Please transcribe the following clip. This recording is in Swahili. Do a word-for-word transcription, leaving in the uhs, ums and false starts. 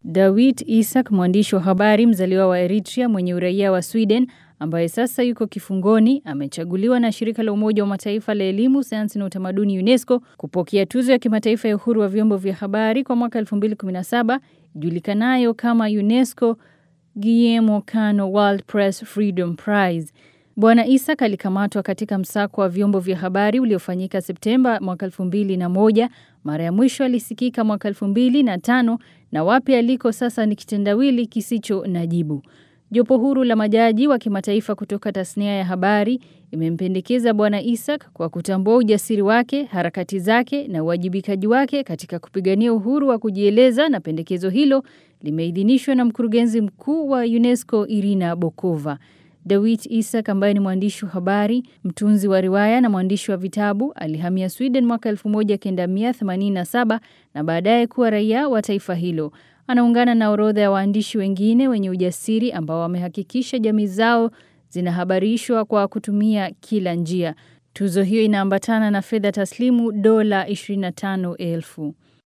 Dawit Isaak, mwandishi wa habari mzaliwa wa Eritrea mwenye uraia wa Sweden, ambaye sasa yuko kifungoni, amechaguliwa na shirika la Umoja wa Mataifa la elimu, sayansi na utamaduni UNESCO kupokea tuzo ya kimataifa ya uhuru wa vyombo vya habari kwa mwaka elfu mbili kumi na saba, ijulikanayo kama UNESCO Guillermo Cano World Press Freedom Prize. Bwana Isaak alikamatwa katika msako wa vyombo vya habari uliofanyika Septemba mwaka elfu mbili na moja. Mara ya mwisho alisikika mwaka elfu mbili na tano na wapi aliko sasa ni kitendawili kisicho na jibu. Jopo huru la majaji wa kimataifa kutoka tasnia ya habari imempendekeza Bwana Isaak kwa kutambua ujasiri wake, harakati zake na uwajibikaji wake katika kupigania uhuru wa kujieleza, na pendekezo hilo limeidhinishwa na mkurugenzi mkuu wa UNESCO Irina Bokova. Dawit Isaak, ambaye ni mwandishi wa habari, mtunzi wa riwaya na mwandishi wa vitabu, alihamia Sweden mwaka elfu moja kenda mia themanini na saba na baadaye kuwa raia wa taifa hilo. Anaungana na orodha ya waandishi wengine wenye ujasiri ambao wamehakikisha jamii zao zinahabarishwa kwa kutumia kila njia. Tuzo hiyo inaambatana na fedha taslimu dola ishirini na tano elfu.